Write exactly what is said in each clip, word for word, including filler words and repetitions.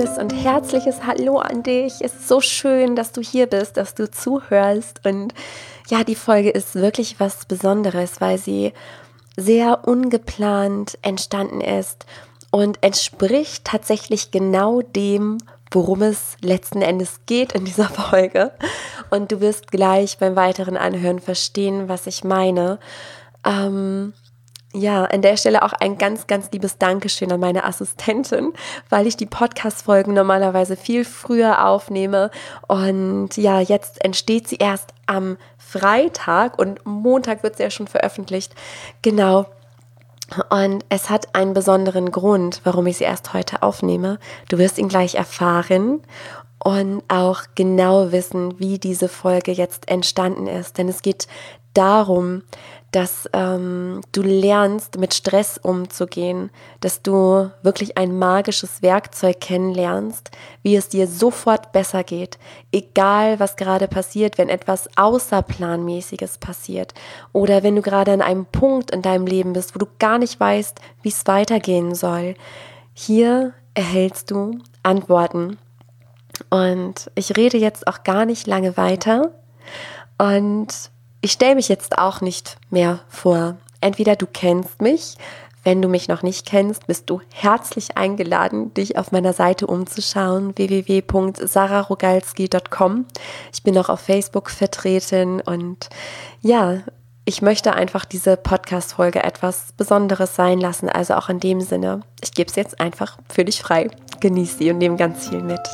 liebes und herzliches Hallo an dich. Es ist so schön, dass du hier bist, dass du zuhörst. Und ja, die Folge ist wirklich was Besonderes, weil sie sehr ungeplant entstanden ist und entspricht tatsächlich genau dem, worum es letzten Endes geht in dieser Folge. Und du wirst gleich beim weiteren Anhören verstehen, was ich meine. Ähm, ja, an der Stelle auch ein ganz, ganz liebes Dankeschön an meine Assistentin, weil ich die Podcast-Folgen normalerweise viel früher aufnehme. Und ja, jetzt entsteht sie erst am Freitag und Montag wird sie ja schon veröffentlicht. Genau. Und es hat einen besonderen Grund, warum ich sie erst heute aufnehme. Du wirst ihn gleich erfahren und auch genau wissen, wie diese Folge jetzt entstanden ist. Denn es geht darum, dass ähm, du lernst, mit Stress umzugehen, dass du wirklich ein magisches Werkzeug kennenlernst, wie es dir sofort besser geht, egal was gerade passiert, wenn etwas Außerplanmäßiges passiert oder wenn du gerade an einem Punkt in deinem Leben bist, wo du gar nicht weißt, wie es weitergehen soll. Hier erhältst du Antworten. Und ich rede jetzt auch gar nicht lange weiter und ich stelle mich jetzt auch nicht mehr vor. Entweder du kennst mich, wenn du mich noch nicht kennst, bist du herzlich eingeladen, dich auf meiner Seite umzuschauen, w w w punkt sarah rogalski punkt com. Ich bin auch auf Facebook vertreten und ja, ich möchte einfach diese Podcast-Folge etwas Besonderes sein lassen, also auch in dem Sinne, ich gebe es jetzt einfach für dich frei. Genieß sie und nehme ganz viel mit.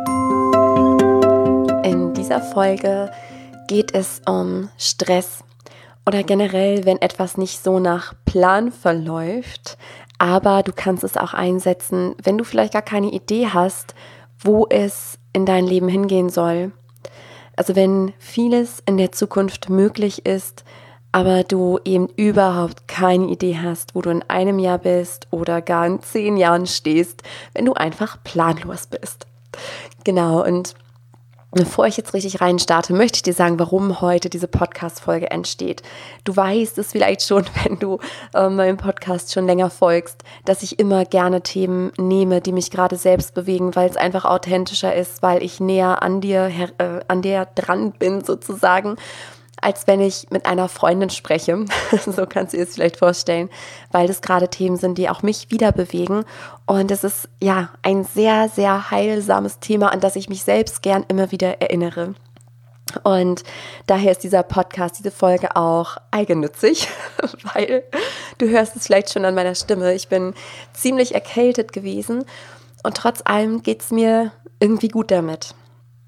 In dieser Folge geht es um Stress oder generell, wenn etwas nicht so nach Plan verläuft, aber du kannst es auch einsetzen, wenn du vielleicht gar keine Idee hast, wo es in dein Leben hingehen soll. Also wenn vieles in der Zukunft möglich ist, aber du eben überhaupt keine Idee hast, wo du in einem Jahr bist oder gar in zehn Jahren stehst, wenn du einfach planlos bist. Genau, und bevor ich jetzt richtig rein starte, möchte ich dir sagen, warum heute diese Podcast-Folge entsteht. Du weißt es vielleicht schon, wenn du äh, meinem Podcast schon länger folgst, dass ich immer gerne Themen nehme, die mich gerade selbst bewegen, weil es einfach authentischer ist, weil ich näher an dir, äh, an dir dran bin sozusagen, als wenn ich mit einer Freundin spreche. So kannst du dir das vielleicht vorstellen, weil das gerade Themen sind, die auch mich wieder bewegen. Und es ist ja ein sehr, sehr heilsames Thema, an das ich mich selbst gern immer wieder erinnere. Und daher ist dieser Podcast, diese Folge auch eigennützig, weil du hörst es vielleicht schon an meiner Stimme. Ich bin ziemlich erkältet gewesen und trotz allem geht es mir irgendwie gut damit.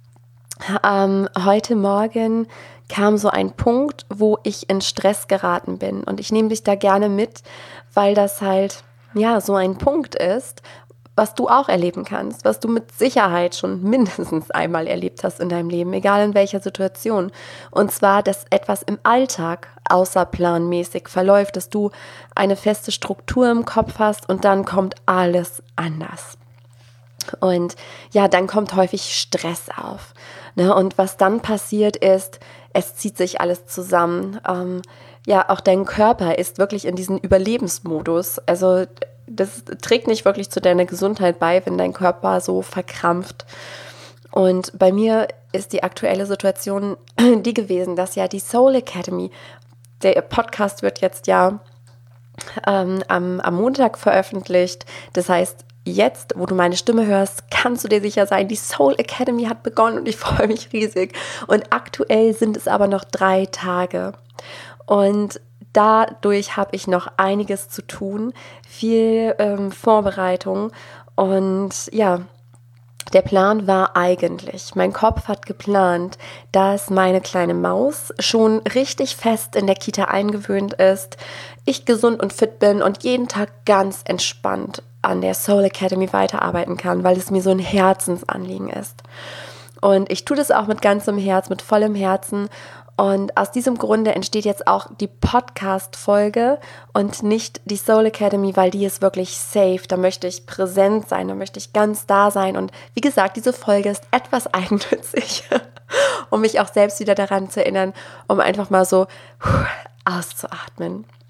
Ähm, heute Morgen kam so ein Punkt, wo ich in Stress geraten bin. Und ich nehme dich da gerne mit, weil das halt, ja, so ein Punkt ist, was du auch erleben kannst, was du mit Sicherheit schon mindestens einmal erlebt hast in deinem Leben, egal in welcher Situation. Und zwar, dass etwas im Alltag außerplanmäßig verläuft, dass du eine feste Struktur im Kopf hast und dann kommt alles anders. Und ja, dann kommt häufig Stress auf. Ne? Und was dann passiert ist, es zieht sich alles zusammen. Ähm, ja, auch dein Körper ist wirklich in diesem Überlebensmodus. Also das trägt nicht wirklich zu deiner Gesundheit bei, wenn dein Körper so verkrampft. Und bei mir ist die aktuelle Situation die gewesen, dass ja die Soul Academy, der Podcast wird jetzt ja ähm, am, am Montag veröffentlicht. Das heißt, jetzt, wo du meine Stimme hörst, kannst du dir sicher sein, die Soul Academy hat begonnen und ich freue mich riesig. Und aktuell sind es aber noch drei Tage. Und dadurch habe ich noch einiges zu tun, viel ähm, Vorbereitung und ja, der Plan war eigentlich, mein Kopf hat geplant, dass meine kleine Maus schon richtig fest in der Kita eingewöhnt ist, ich gesund und fit bin und jeden Tag ganz entspannt an der Soul Academy weiterarbeiten kann, weil es mir so ein Herzensanliegen ist. Und ich tue das auch mit ganzem Herz, mit vollem Herzen. Und aus diesem Grunde entsteht jetzt auch die Podcast-Folge und nicht die Soul Academy, weil die ist wirklich safe. Da möchte ich präsent sein, da möchte ich ganz da sein. Und wie gesagt, diese Folge ist etwas eigennützig, um mich auch selbst wieder daran zu erinnern, um einfach mal so auszuatmen.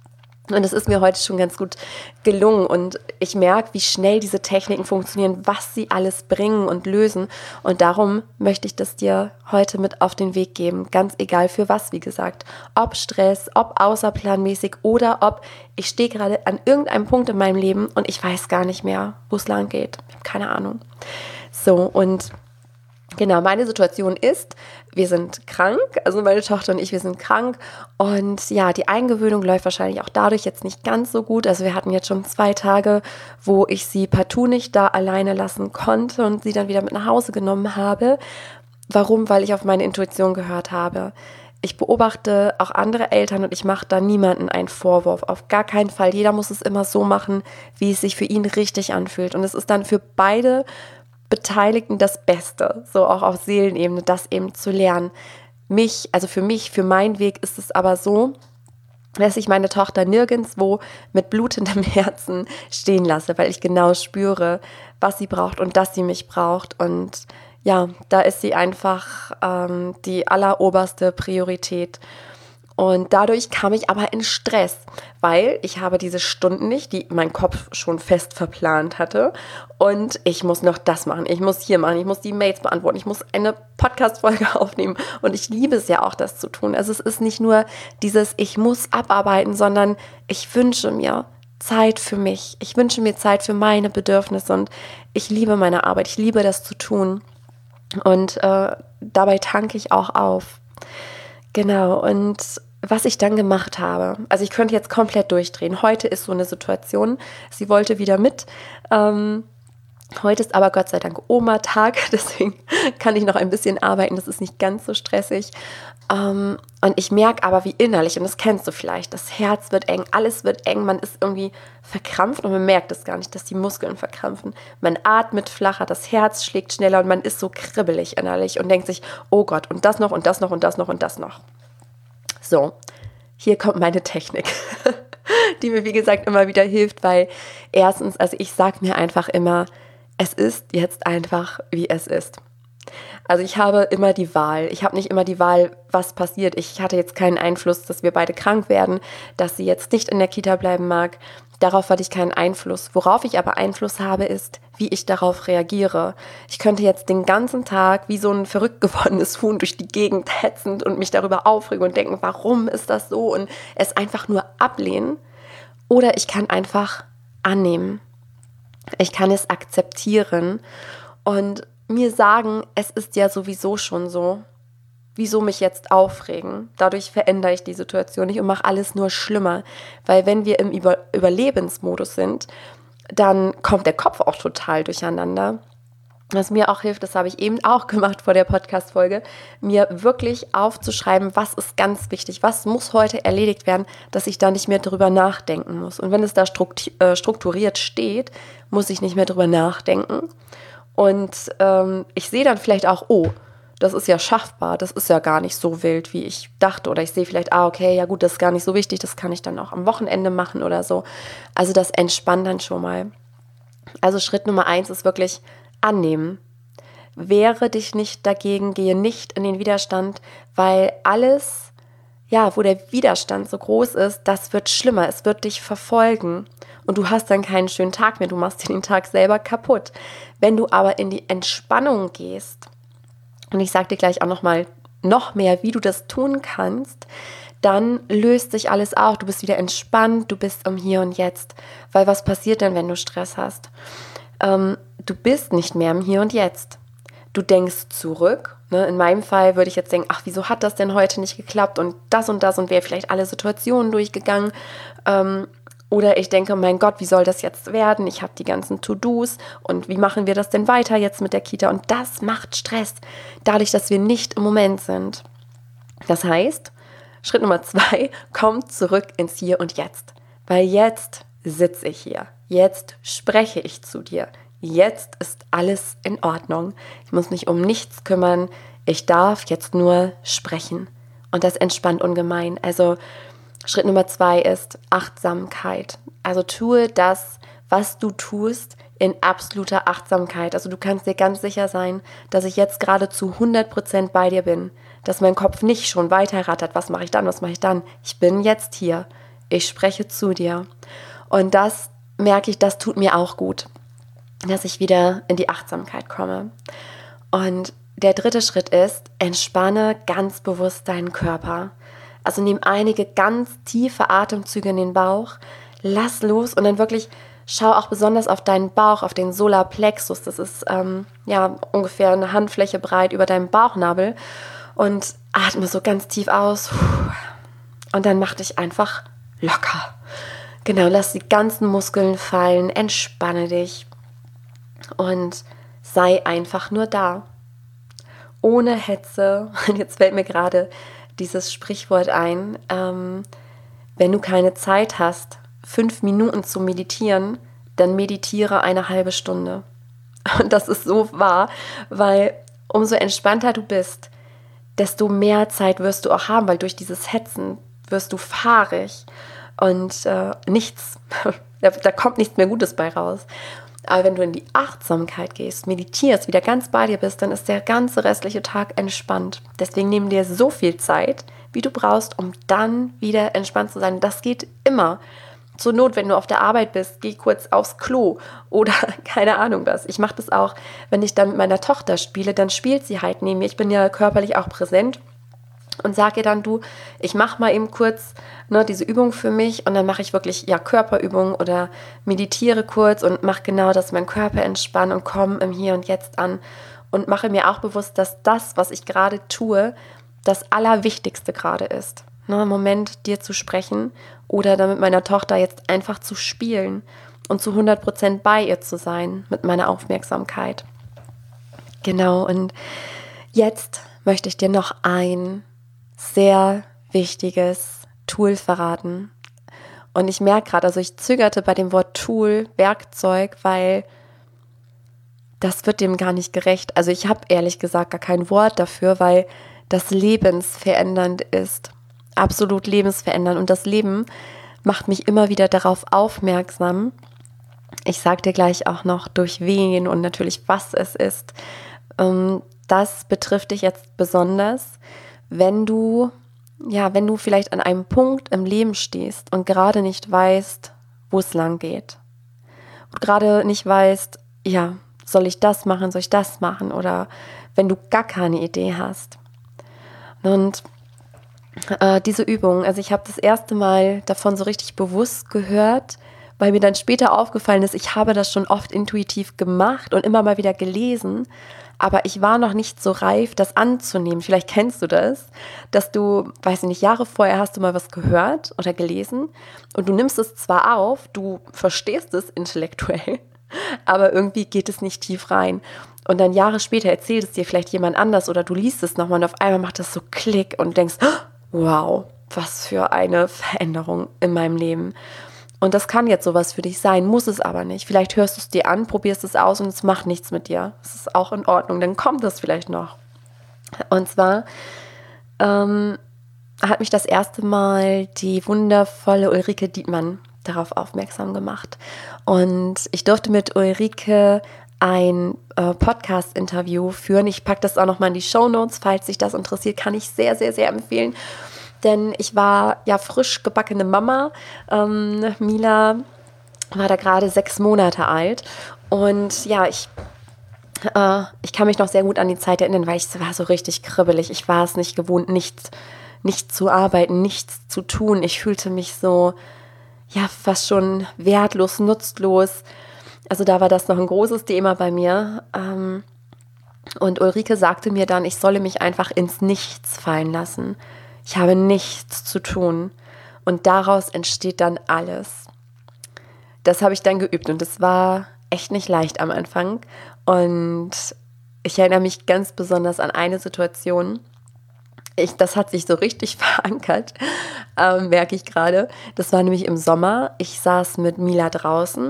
Und es ist mir heute schon ganz gut gelungen und ich merke, wie schnell diese Techniken funktionieren, was sie alles bringen und lösen. Und darum möchte ich das dir heute mit auf den Weg geben, ganz egal für was, wie gesagt. Ob Stress, ob außerplanmäßig oder ob ich stehe gerade an irgendeinem Punkt in meinem Leben und ich weiß gar nicht mehr, wo es lang geht. Ich habe keine Ahnung. So, und genau, meine Situation ist, wir sind krank, also meine Tochter und ich, wir sind krank und ja, die Eingewöhnung läuft wahrscheinlich auch dadurch jetzt nicht ganz so gut. Also wir hatten jetzt schon zwei Tage, wo ich sie partout nicht da alleine lassen konnte und sie dann wieder mit nach Hause genommen habe. Warum? Weil ich auf meine Intuition gehört habe. Ich beobachte auch andere Eltern und ich mache da niemanden einen Vorwurf. Auf gar keinen Fall. Jeder muss es immer so machen, wie es sich für ihn richtig anfühlt. Und es ist dann für beide Beteiligten das Beste, so auch auf Seelenebene, das eben zu lernen. Mich, also für mich, für meinen Weg ist es aber so, dass ich meine Tochter nirgendwo mit blutendem Herzen stehen lasse, weil ich genau spüre, was sie braucht und dass sie mich braucht. Und ja, da ist sie einfach ähm, die alleroberste Priorität. Und dadurch kam ich aber in Stress, weil ich habe diese Stunden nicht, die mein Kopf schon fest verplant hatte. Und ich muss noch das machen, ich muss hier machen, ich muss die Mails beantworten, ich muss eine Podcast-Folge aufnehmen. Und ich liebe es ja auch, das zu tun. Also es ist nicht nur dieses, ich muss abarbeiten, sondern ich wünsche mir Zeit für mich. Ich wünsche mir Zeit für meine Bedürfnisse und ich liebe meine Arbeit, ich liebe das zu tun. Und äh, dabei tanke ich auch auf. Genau, und was ich dann gemacht habe, also ich könnte jetzt komplett durchdrehen. Heute ist so eine Situation, sie wollte wieder mit. Ähm, heute ist aber Gott sei Dank Oma-Tag, deswegen kann ich noch ein bisschen arbeiten, das ist nicht ganz so stressig. Ähm, und ich merke aber, wie innerlich, und das kennst du vielleicht, das Herz wird eng, alles wird eng, man ist irgendwie verkrampft und man merkt es gar nicht, dass die Muskeln verkrampfen. Man atmet flacher, das Herz schlägt schneller und man ist so kribbelig innerlich und denkt sich, oh Gott, und das noch und das noch und das noch und das noch. So, hier kommt meine Technik, die mir, wie gesagt, immer wieder hilft, weil erstens, also ich sage mir einfach immer, es ist jetzt einfach, wie es ist. Also ich habe immer die Wahl. Ich habe nicht immer die Wahl, was passiert. Ich hatte jetzt keinen Einfluss, dass wir beide krank werden, dass sie jetzt nicht in der Kita bleiben mag. Darauf hatte ich keinen Einfluss. Worauf ich aber Einfluss habe, ist, wie ich darauf reagiere. Ich könnte jetzt den ganzen Tag wie so ein verrückt gewordenes Huhn durch die Gegend hetzend und mich darüber aufregen und denken, warum ist das so? Und es einfach nur ablehnen. Oder ich kann einfach annehmen. Ich kann es akzeptieren und mir sagen, es ist ja sowieso schon so. Wieso mich jetzt aufregen? Dadurch verändere ich die Situation nicht und mache alles nur schlimmer. Weil wenn wir im Über- Überlebensmodus sind, dann kommt der Kopf auch total durcheinander. Was mir auch hilft, das habe ich eben auch gemacht vor der Podcast-Folge, mir wirklich aufzuschreiben, was ist ganz wichtig, was muss heute erledigt werden, dass ich da nicht mehr drüber nachdenken muss. Und wenn es da strukturiert steht, muss ich nicht mehr drüber nachdenken. Und ähm, ich sehe dann vielleicht auch, oh, das ist ja schaffbar, das ist ja gar nicht so wild, wie ich dachte. Oder ich sehe vielleicht, ah, okay, ja gut, das ist gar nicht so wichtig, das kann ich dann auch am Wochenende machen oder so. Also das entspannt dann schon mal. Also Schritt Nummer eins ist wirklich annehmen. Wehre dich nicht dagegen, gehe nicht in den Widerstand, weil alles, ja, wo der Widerstand so groß ist, das wird schlimmer, es wird dich verfolgen. Und du hast dann keinen schönen Tag mehr, du machst dir den Tag selber kaputt. Wenn du aber in die Entspannung gehst, und ich sage dir gleich auch nochmal noch mehr, wie du das tun kannst, dann löst sich alles auf. Du bist wieder entspannt, du bist im Hier und Jetzt. Weil was passiert denn, wenn du Stress hast? Ähm, du bist nicht mehr im Hier und Jetzt. Du denkst zurück. Ne? In meinem Fall würde ich jetzt denken, ach, wieso hat das denn heute nicht geklappt? Und das und das und wäre vielleicht alle Situationen durchgegangen. Ähm, Oder ich denke, mein Gott, wie soll das jetzt werden? Ich habe die ganzen To-Dos und wie machen wir das denn weiter jetzt mit der Kita? Und das macht Stress, dadurch, dass wir nicht im Moment sind. Das heißt, Schritt Nummer zwei, komm zurück ins Hier und Jetzt. Weil jetzt sitze ich hier, jetzt spreche ich zu dir, jetzt ist alles in Ordnung. Ich muss mich um nichts kümmern, ich darf jetzt nur sprechen. Und das entspannt ungemein. Also Schritt Nummer zwei ist Achtsamkeit. Also tue das, was du tust, in absoluter Achtsamkeit. Also du kannst dir ganz sicher sein, dass ich jetzt gerade zu hundert Prozent bei dir bin. Dass mein Kopf nicht schon weiter rattert. Was mache ich dann, was mache ich dann? Ich bin jetzt hier. Ich spreche zu dir. Und das merke ich, das tut mir auch gut, dass ich wieder in die Achtsamkeit komme. Und der dritte Schritt ist, entspanne ganz bewusst deinen Körper. Also nimm einige ganz tiefe Atemzüge in den Bauch, lass los und dann wirklich schau auch besonders auf deinen Bauch, auf den Solarplexus. Das ist ähm, ja ungefähr eine Handfläche breit über deinem Bauchnabel. Und atme so ganz tief aus. Und dann mach dich einfach locker. Genau, lass die ganzen Muskeln fallen, entspanne dich und sei einfach nur da. Ohne Hetze. Und jetzt fällt mir gerade dieses Sprichwort ein, ähm, wenn du keine Zeit hast, fünf Minuten zu meditieren, dann meditiere eine halbe Stunde. Und das ist so wahr, weil umso entspannter du bist, desto mehr Zeit wirst du auch haben, weil durch dieses Hetzen wirst du fahrig und äh, nichts, da, da kommt nichts mehr Gutes bei raus. Aber wenn du in die Achtsamkeit gehst, meditierst, wieder ganz bei dir bist, dann ist der ganze restliche Tag entspannt. Deswegen nimm dir so viel Zeit, wie du brauchst, um dann wieder entspannt zu sein. Das geht immer. Zur Not, wenn du auf der Arbeit bist, geh kurz aufs Klo oder keine Ahnung was. Ich mache das auch, wenn ich dann mit meiner Tochter spiele, dann spielt sie halt neben mir. Ich bin ja körperlich auch präsent und sage ihr dann, du, ich mache mal eben kurz ne, diese Übung für mich und dann mache ich wirklich ja Körperübungen oder meditiere kurz und mache genau, dass mein Körper entspannt und komme im Hier und Jetzt an und mache mir auch bewusst, dass das, was ich gerade tue, das Allerwichtigste gerade ist. Ne, im Moment dir zu sprechen oder dann mit meiner Tochter jetzt einfach zu spielen und zu hundert Prozent bei ihr zu sein mit meiner Aufmerksamkeit. Genau, und jetzt möchte ich dir noch ein sehr wichtiges Tool verraten. Und ich merke gerade, also ich zögerte bei dem Wort Tool, Werkzeug, weil das wird dem gar nicht gerecht. Also ich habe ehrlich gesagt gar kein Wort dafür, weil das lebensverändernd ist. Absolut lebensverändernd. Und das Leben macht mich immer wieder darauf aufmerksam. Ich sage dir gleich auch noch, durch wen und natürlich, was es ist. Das betrifft dich jetzt besonders, wenn du, ja, wenn du vielleicht an einem Punkt im Leben stehst und gerade nicht weißt, wo es lang geht. Und gerade nicht weißt, ja, soll ich das machen, soll ich das machen? Oder wenn du gar keine Idee hast. Und äh, diese Übung, also ich habe das erste Mal davon so richtig bewusst gehört, weil mir dann später aufgefallen ist, ich habe das schon oft intuitiv gemacht und immer mal wieder gelesen, aber ich war noch nicht so reif, das anzunehmen. Vielleicht kennst du das, dass du, weiß ich nicht, Jahre vorher hast du mal was gehört oder gelesen und du nimmst es zwar auf, du verstehst es intellektuell, aber irgendwie geht es nicht tief rein. Und dann Jahre später erzählt es dir vielleicht jemand anders oder du liest es nochmal und auf einmal macht das so Klick und denkst, wow, was für eine Veränderung in meinem Leben. Und das kann jetzt sowas für dich sein, muss es aber nicht. Vielleicht hörst du es dir an, probierst es aus und es macht nichts mit dir. Das ist auch in Ordnung, dann kommt das vielleicht noch. Und zwar ähm, hat mich das erste Mal die wundervolle Ulrike Dietmann darauf aufmerksam gemacht. Und ich durfte mit Ulrike ein äh, Podcast-Interview führen. Ich packe das auch nochmal in die Shownotes, falls sich das interessiert, kann ich sehr, sehr, sehr empfehlen. Denn ich war ja frisch gebackene Mama. Ähm, Mila war da gerade sechs Monate alt. Und ja, ich, äh, ich kann mich noch sehr gut an die Zeit erinnern, weil ich war so richtig kribbelig. Ich war es nicht gewohnt, nichts, nichts zu arbeiten, nichts zu tun. Ich fühlte mich so, ja, fast schon wertlos, nutzlos. Also da war das noch ein großes Thema bei mir. Ähm, und Ulrike sagte mir dann, ich solle mich einfach ins Nichts fallen lassen. Ich habe nichts zu tun und daraus entsteht dann alles. Das habe ich dann geübt und es war echt nicht leicht am Anfang. Und ich erinnere mich ganz besonders an eine Situation. Ich, das hat sich so richtig verankert, ähm, merke ich gerade. Das war nämlich im Sommer. Ich saß mit Mila draußen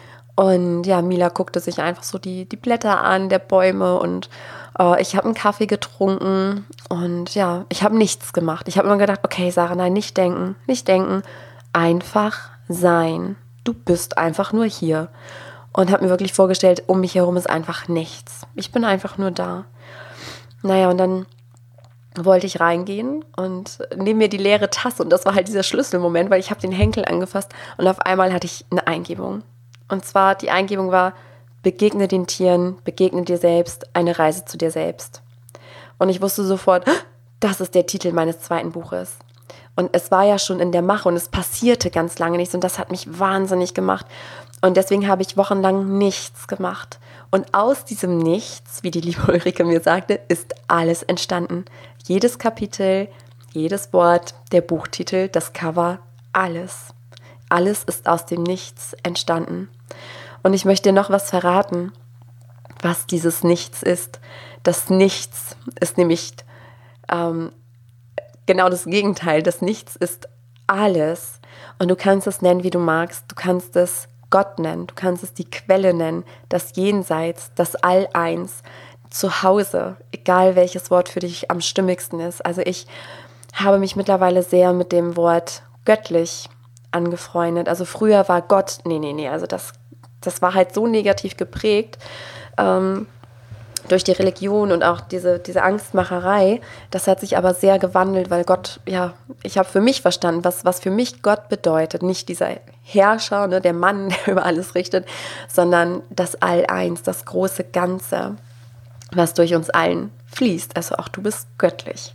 und ja, Mila guckte sich einfach so die, die Blätter an, der Bäume und äh, ich habe einen Kaffee getrunken und ja, ich habe nichts gemacht. Ich habe immer gedacht, okay, Sarah, nein, nicht denken, nicht denken, einfach sein. Du bist einfach nur hier. Und habe mir wirklich vorgestellt, um mich herum ist einfach nichts. Ich bin einfach nur da. Naja, und dann wollte ich reingehen und neben mir die leere Tasse und das war halt dieser Schlüsselmoment, weil ich habe den Henkel angefasst und auf einmal hatte ich eine Eingebung. Und zwar die Eingebung war, begegne den Tieren, begegne dir selbst, eine Reise zu dir selbst. Und ich wusste sofort, das ist der Titel meines zweiten Buches. Und es war ja schon in der Mache und es passierte ganz lange nichts und das hat mich wahnsinnig gemacht. Und deswegen habe ich wochenlang nichts gemacht. Und aus diesem Nichts, wie die liebe Ulrike mir sagte, ist alles entstanden. Jedes Kapitel, jedes Wort, der Buchtitel, das Cover, alles. Alles ist aus dem Nichts entstanden. Und ich möchte dir noch was verraten, was dieses Nichts ist. Das Nichts ist nämlich ähm, genau das Gegenteil. Das Nichts ist alles. Und du kannst es nennen, wie du magst. Du kannst es Gott nennen, du kannst es die Quelle nennen, das Jenseits, das All-Eins, zu Hause, egal welches Wort für dich am stimmigsten ist. Also ich habe mich mittlerweile sehr mit dem Wort göttlich angefreundet. Also früher war Gott, nee, nee, nee, also das, das war halt so negativ geprägt, ähm, durch die Religion und auch diese, diese Angstmacherei. Das hat sich aber sehr gewandelt, weil Gott, ja, ich habe für mich verstanden, was, was für mich Gott bedeutet. Nicht dieser Herrscher, ne, der Mann, der über alles richtet, sondern das All-Eins, das große Ganze, was durch uns allen fließt. Also auch du bist göttlich.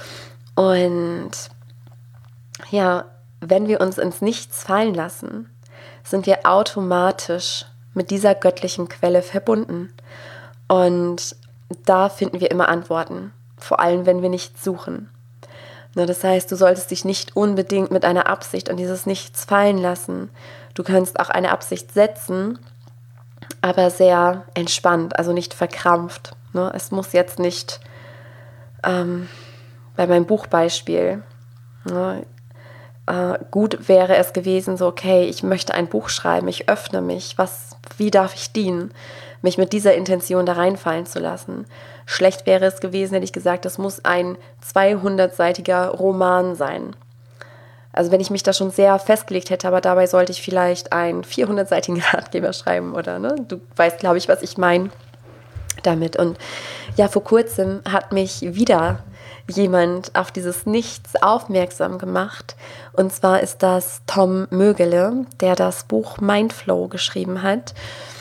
Und ja, wenn wir uns ins Nichts fallen lassen, sind wir automatisch mit dieser göttlichen Quelle verbunden. Und da finden wir immer Antworten, vor allem wenn wir nicht suchen. Das heißt, du solltest dich nicht unbedingt mit einer Absicht an dieses Nichts fallen lassen. Du kannst auch eine Absicht setzen, aber sehr entspannt, also nicht verkrampft. Es muss jetzt nicht, ähm, bei meinem Buchbeispiel, ne, äh, gut wäre es gewesen, so okay, ich möchte ein Buch schreiben, ich öffne mich, was, wie darf ich dienen? Mich mit dieser Intention da reinfallen zu lassen. Schlecht wäre es gewesen, hätte ich gesagt, das muss ein zweihundertseitiger Roman sein. Also wenn ich mich da schon sehr festgelegt hätte, aber dabei sollte ich vielleicht einen vierhundertseitigen Ratgeber schreiben oder, ne? Du weißt, glaube ich, was ich meine damit. Und ja, vor kurzem hat mich wieder jemand auf dieses Nichts aufmerksam gemacht. Und zwar ist das Tom Mögele, der das Buch Mindflow geschrieben hat.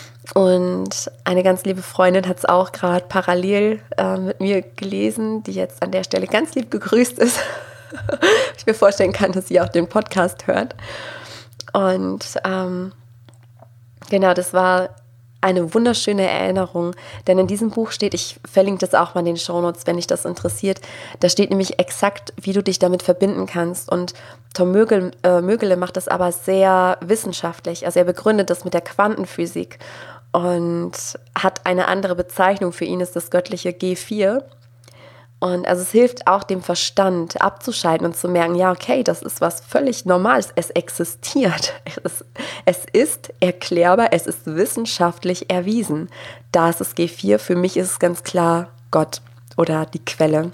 Und eine ganz liebe Freundin hat es auch gerade parallel äh, mit mir gelesen, die jetzt an der Stelle ganz lieb gegrüßt ist. Ich mir vorstellen kann, dass sie auch den Podcast hört. Und ähm, genau, das war eine wunderschöne Erinnerung, denn in diesem Buch steht, ich verlinke das auch mal in den Shownotes, wenn dich das interessiert, da steht nämlich exakt, wie du dich damit verbinden kannst. Und Tom Mögele, äh, Mögele macht das aber sehr wissenschaftlich, also er begründet das mit der Quantenphysik und hat eine andere Bezeichnung. Für ihn ist das göttliche G vier. Und also es hilft auch dem Verstand abzuschalten und zu merken, ja, okay, das ist was völlig Normales. Es existiert. Es, es ist erklärbar, es ist wissenschaftlich erwiesen. Da ist es G vier. Für mich ist es ganz klar Gott oder die Quelle.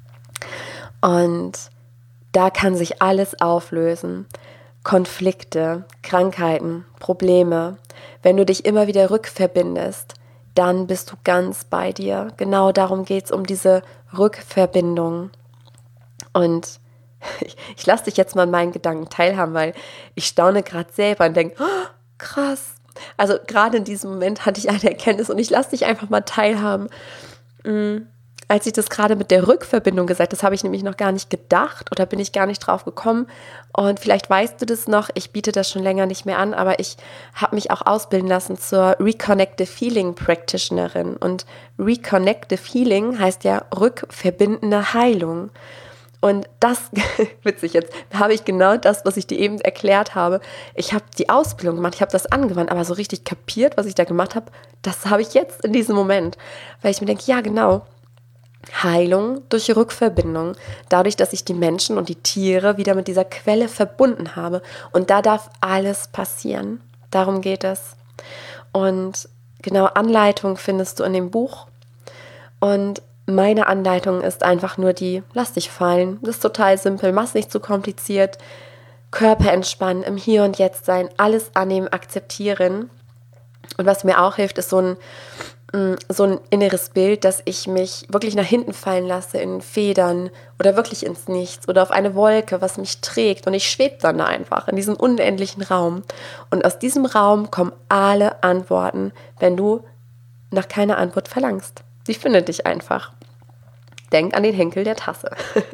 Und da kann sich alles auflösen. Konflikte, Krankheiten, Probleme. Wenn du dich immer wieder rückverbindest, dann bist du ganz bei dir. Genau darum geht es, um diese Rückverbindung. Und ich, ich lasse dich jetzt mal an meinen Gedanken teilhaben, weil ich staune gerade selber und denke, oh, krass. Also gerade in diesem Moment hatte ich eine Erkenntnis und ich lasse dich einfach mal teilhaben. Mhm. Als ich das gerade mit der Rückverbindung gesagt habe, das habe ich nämlich noch gar nicht gedacht oder bin ich gar nicht drauf gekommen. Und vielleicht weißt du das noch, ich biete das schon länger nicht mehr an, aber ich habe mich auch ausbilden lassen zur Reconnective Healing Practitionerin. Und Reconnective Healing heißt ja rückverbindende Heilung. Und das, witzig jetzt, da habe ich genau das, was ich dir eben erklärt habe. Ich habe die Ausbildung gemacht, ich habe das angewandt, aber so richtig kapiert, was ich da gemacht habe, das habe ich jetzt in diesem Moment. Weil ich mir denke, ja genau, Heilung durch Rückverbindung, dadurch, dass ich die Menschen und die Tiere wieder mit dieser Quelle verbunden habe. Und da darf alles passieren. Darum geht es. Und genau, Anleitung findest du in dem Buch. Und meine Anleitung ist einfach nur die, lass dich fallen. Das ist total simpel, mach's nicht zu kompliziert. Körper entspannen, im Hier und Jetzt sein, alles annehmen, akzeptieren. Und was mir auch hilft, ist so ein so ein inneres Bild, dass ich mich wirklich nach hinten fallen lasse in Federn oder wirklich ins Nichts oder auf eine Wolke, was mich trägt, und ich schwebe dann da einfach in diesem unendlichen Raum. Und aus diesem Raum kommen alle Antworten, wenn du nach keiner Antwort verlangst. Sie findet dich einfach. Denk an den Henkel der Tasse.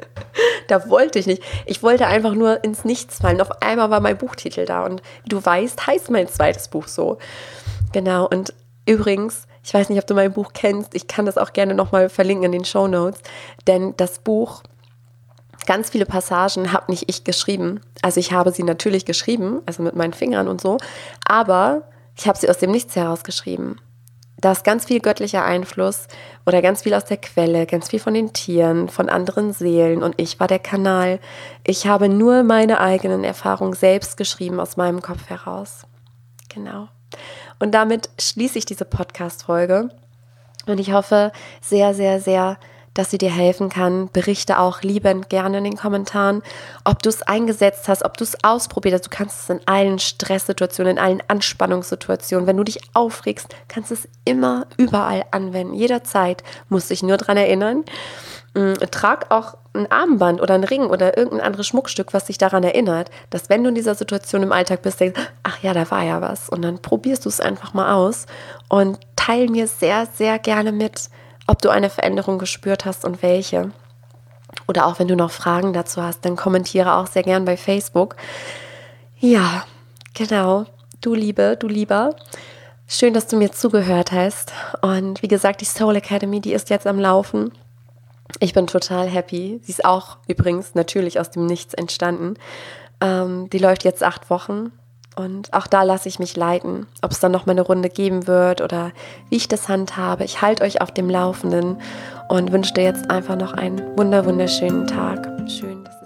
Da wollte ich nicht. Ich wollte einfach nur ins Nichts fallen. Auf einmal war mein Buchtitel da und wie du weißt, heißt mein zweites Buch so. Genau, und übrigens, ich weiß nicht, ob du mein Buch kennst, ich kann das auch gerne nochmal verlinken in den Shownotes, denn das Buch, ganz viele Passagen habe nicht ich geschrieben. Also ich habe sie natürlich geschrieben, also mit meinen Fingern und so, aber ich habe sie aus dem Nichts heraus geschrieben. Da ist ganz viel göttlicher Einfluss oder ganz viel aus der Quelle, ganz viel von den Tieren, von anderen Seelen, und ich war der Kanal. Ich habe nur meine eigenen Erfahrungen selbst geschrieben aus meinem Kopf heraus. Genau. Und damit schließe ich diese Podcast-Folge und ich hoffe sehr, sehr, sehr, dass sie dir helfen kann. Berichte auch liebend gerne in den Kommentaren, ob du es eingesetzt hast, ob du es ausprobiert hast. Du kannst es in allen Stresssituationen, in allen Anspannungssituationen, wenn du dich aufregst, kannst du es immer überall anwenden. Jederzeit, musst dich nur daran erinnern. Trag auch ein Armband oder ein Ring oder irgendein anderes Schmuckstück, was dich daran erinnert, dass wenn du in dieser Situation im Alltag bist, denkst, ach ja, da war ja was. Und dann probierst du es einfach mal aus und teil mir sehr, sehr gerne mit, ob du eine Veränderung gespürt hast und welche. Oder auch wenn du noch Fragen dazu hast, dann kommentiere auch sehr gern bei Facebook. Ja, genau. Du Liebe, du Lieber. Schön, dass du mir zugehört hast. Und wie gesagt, die Soul Academy, die ist jetzt am Laufen. Ich bin total happy. Sie ist auch übrigens natürlich aus dem Nichts entstanden. Ähm, die läuft jetzt acht Wochen und auch da lasse ich mich leiten, ob es dann noch mal eine Runde geben wird oder wie ich das handhabe. Ich halte euch auf dem Laufenden und wünsche dir jetzt einfach noch einen wunder wunderschönen Tag. Schön, dass